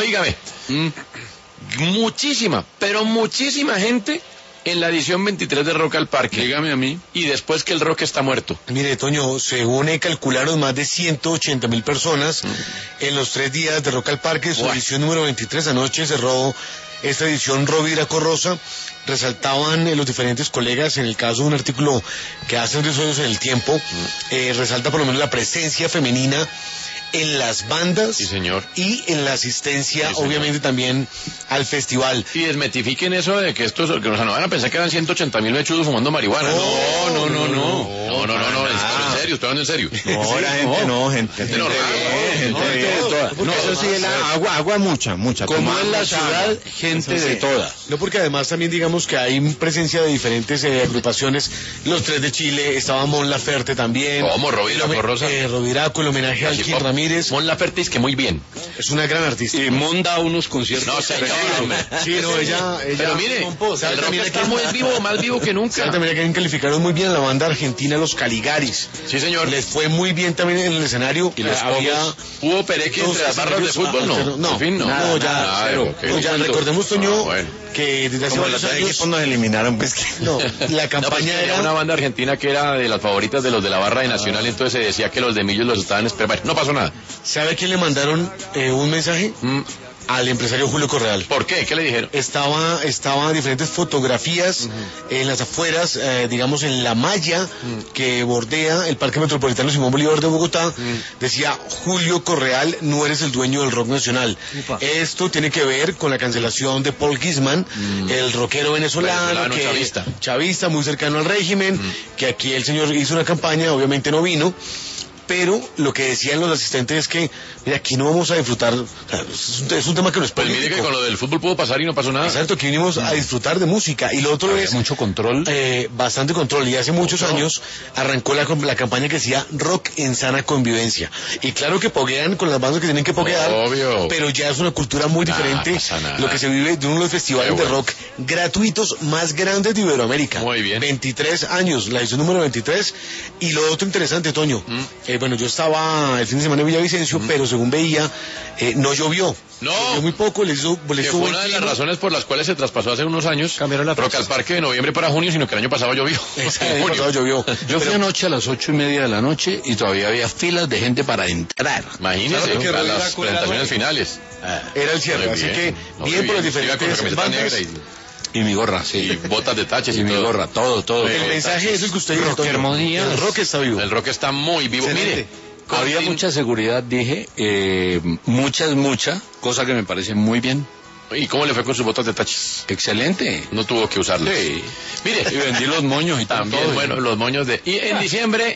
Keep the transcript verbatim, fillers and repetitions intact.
Óigame, mm. muchísima, pero muchísima gente en la edición veintitrés de Rock al Parque. Dígame a mí. Y después que el rock está muerto. Mire, Toño, según eh, calcularon más de ciento ochenta mil personas mm. en los tres días de Rock al Parque, su Buah. edición número veintitrés. Anoche cerró esta edición Rovira Corrosa. Resaltaban eh, los diferentes colegas, en el caso de un artículo que hacen Diez Hoyos en el Tiempo, mm. eh, resalta por lo menos la presencia femenina en las bandas, sí, señor, y en la asistencia, sí, obviamente, señor, también al festival. Y desmetifiquen eso de que estos, que nos van a pensar que eran ciento ochenta mil mechudos fumando marihuana. No, no, no, no, no, no, no, no, no, en serio, estoy hablando en serio. No, la gente no, gente, gente normal, gente de toda. No, eso sí, la agua, agua mucha, mucha. Como en la ciudad, gente de toda. No, porque además también digamos que hay presencia de diferentes eh, agrupaciones. Los Tres de Chile, estaba Mon Laferte también. ¿Cómo? Rovira Corrosa. Eh, Roviraco, el homenaje a Alquín Ramírez. Mon Laferte es que muy bien. Es una gran artista. Y Mon da unos conciertos. No, señor, hombre. Sí, no, ella, ella. Pero mire, el rock está muy vivo, más vivo que nunca. ¿Sabe también que calificaron muy bien a la banda argentina Los Caligaris? Sí, señor. Les fue muy bien también en el escenario. Y los había... ¿Hubo pereque entre las barras de fútbol? No, no, en fin, no. No, ya, nada, cero. Okay, no, ya recordemos, Toño, ah, bueno, que desde hace varios años equipos nos eliminaron, pues que... No, la campaña no, pues, era... Era una banda argentina que era de las favoritas de los de la barra de Nacional, ah. entonces se decía que los de Millos los estaban esperando. No pasó nada. ¿Sabe a quién le mandaron eh, un mensaje? Mm. Al empresario Julio Correal. ¿Por qué? ¿Qué le dijeron? Estaba, estaba diferentes fotografías uh-huh. en las afueras, eh, digamos en la malla uh-huh. que bordea el Parque Metropolitano Simón Bolívar de Bogotá. Uh-huh. Decía, Julio Correal, no eres el dueño del rock nacional. Upa. Esto tiene que ver con la cancelación de Paul Gisman, uh-huh. el rockero venezolano, venezolano que, chavista. chavista, muy cercano al régimen, uh-huh. que aquí el señor hizo una campaña, obviamente no vino. Pero lo que decían los asistentes es que, mira, aquí no vamos a disfrutar, o sea, es, un, es un tema que no es político. Pues mire que con lo del fútbol pudo pasar y no pasó nada. Exacto, aquí vinimos a disfrutar de música. Y lo otro Había es... mucho control. Eh, bastante control. Y hace muchos no. años arrancó la, la campaña que decía Rock en sana convivencia. Y claro que poguean con las bandas que tienen que poguear. Obvio. Pero ya es una cultura muy nah, diferente. Lo que se vive de uno de los festivales bueno. de rock gratuitos más grandes de Iberoamérica. Muy bien. veintitrés años, la edición número veintitrés. Y lo otro interesante, Toño. Mm. Eh, bueno, yo estaba el fin de semana en Villavicencio, mm. pero según veía, eh, no llovió. No. Llovió muy poco, les hizo... Les que fue una de las razones por las cuales se traspasó hace unos años Rock al Parque de noviembre para junio, sino que el año pasado llovió. Exacto, el año pasado llovió. Yo fui anoche a las ocho y media de la noche y todavía había filas de gente para entrar. Imagínese, que a las presentaciones finales. Ah, era el cierre, así que no, bien, bien por las diferentes bandas. Y mi gorra, sí. Y botas de taches y, y mi todo. gorra, todo, todo. El todo. mensaje es el que usted dijo. El rock está vivo. El rock está muy vivo. Excelente. Mire. Había mucha seguridad, dije, eh, muchas, mucha, cosa que me parece muy bien. ¿Y cómo le fue con sus botas de taches? Excelente. No tuvo que usarlas. Sí. Mire. Y vendí los moños y también, todo. Bueno, los moños de... Y en diciembre